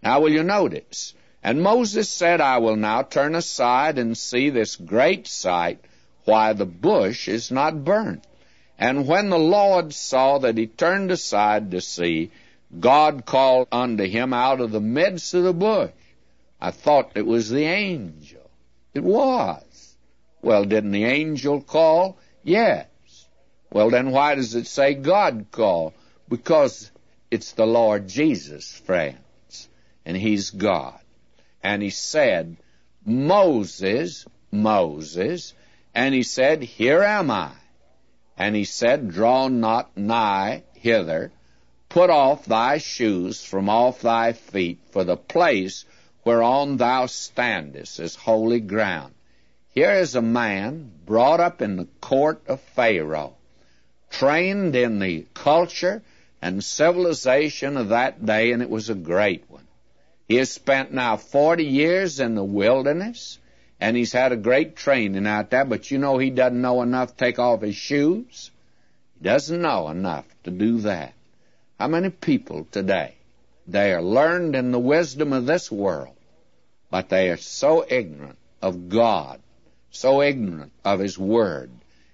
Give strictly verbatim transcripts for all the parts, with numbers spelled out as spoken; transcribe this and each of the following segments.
Now will you notice? And Moses said, I will now turn aside and see this great sight, why the bush is not burnt. And when the Lord saw that he turned aside to see, God called unto him out of the midst of the bush. I thought it was the angel. It was. Well, didn't the angel call? Yes. Well, then why does it say God called? Because it's the Lord Jesus, friends, and he's God. And he said, Moses, Moses, and he said, Here am I. And he said, Draw not nigh hither, put off thy shoes from off thy feet, for the place whereon thou standest is holy ground. Here is a man brought up in the court of Pharaoh, trained in the culture and civilization of that day, and it was a great one. He has spent now forty years in the wilderness, and he's had a great training out there, but you know he doesn't know enough to take off his shoes. He doesn't know enough to do that. How many people today, they are learned in the wisdom of this world, but they are so ignorant of God, so ignorant of his word,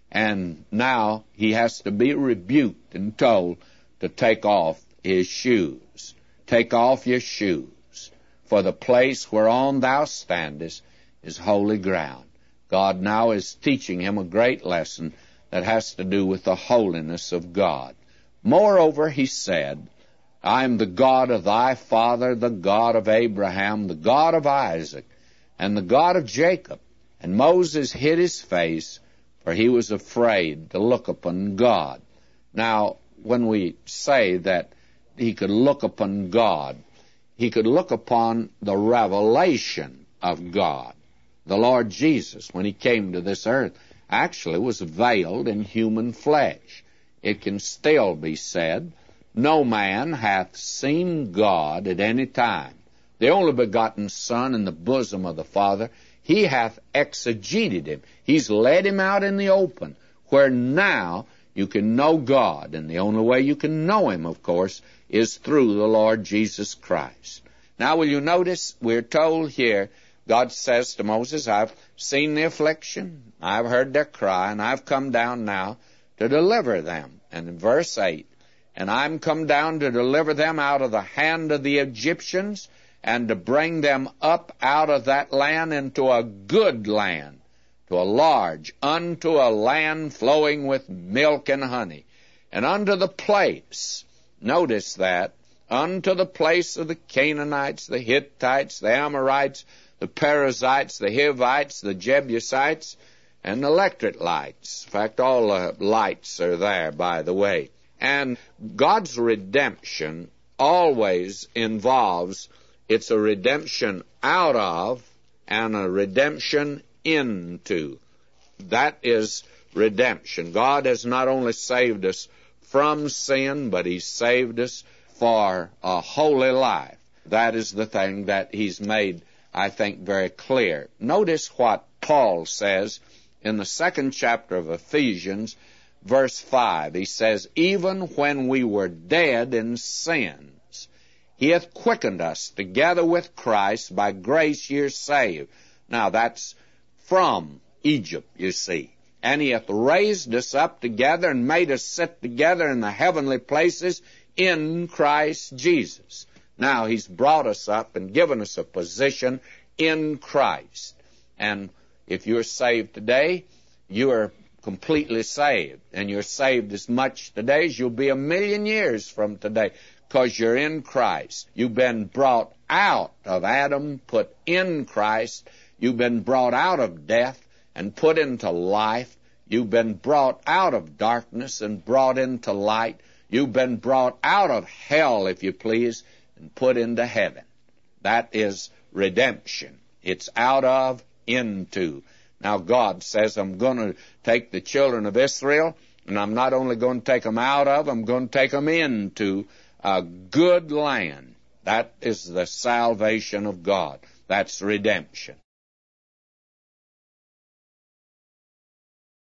and now he has to be rebuked and told to take off his shoes. Take off your shoes, for the place whereon thou standest is holy ground. God now is teaching him a great lesson that has to do with the holiness of God. Moreover, he said, I am the God of thy father, the God of Abraham, the God of Isaac, and the God of Jacob. And Moses hid his face, for he was afraid to look upon God. Now, when we say that he could look upon God, he could look upon the revelation of God. The Lord Jesus, when he came to this earth, actually was veiled in human flesh. It can still be said, no man hath seen God at any time. The only begotten Son in the bosom of the Father, he hath exegeted him. He's led him out in the open, where now you can know God, and the only way you can know him, of course, is through the Lord Jesus Christ. Now, will you notice, we're told here, God says to Moses, I've seen the affliction, I've heard their cry, and I've come down now to deliver them. And in verse eight, and I'm come down to deliver them out of the hand of the Egyptians, and to bring them up out of that land into a good land, to a large, unto a land flowing with milk and honey, and unto the place, notice that, unto the place of the Canaanites, the Hittites, the Amorites, the Perizzites, the Hivites, the Jebusites, and the Electrites. In fact, all the lights are there, by the way. And God's redemption always involves, it's a redemption out of and a redemption into. That is redemption. God has not only saved us from sin, but he's saved us for a holy life. That is the thing that he's made, I think, very clear. Notice what Paul says in the second chapter of Ephesians, verse five. He says, even when we were dead in sins, he hath quickened us together with Christ. By grace ye are saved. Now that's from Egypt, you see. And he hath raised us up together and made us sit together in the heavenly places in Christ Jesus. Now he's brought us up and given us a position in Christ. And if you're saved today, you are completely saved. And you're saved as much today as you'll be a million years from today, because you're in Christ. You've been brought out of Adam, put in Christ. You've been brought out of death and put into life. You've been brought out of darkness and brought into light. You've been brought out of hell, if you please, and put into heaven. That is redemption. It's out of, into. Now God says, I'm going to take the children of Israel, and I'm not only going to take them out of, I'm going to take them into a good land. That is the salvation of God. That's redemption.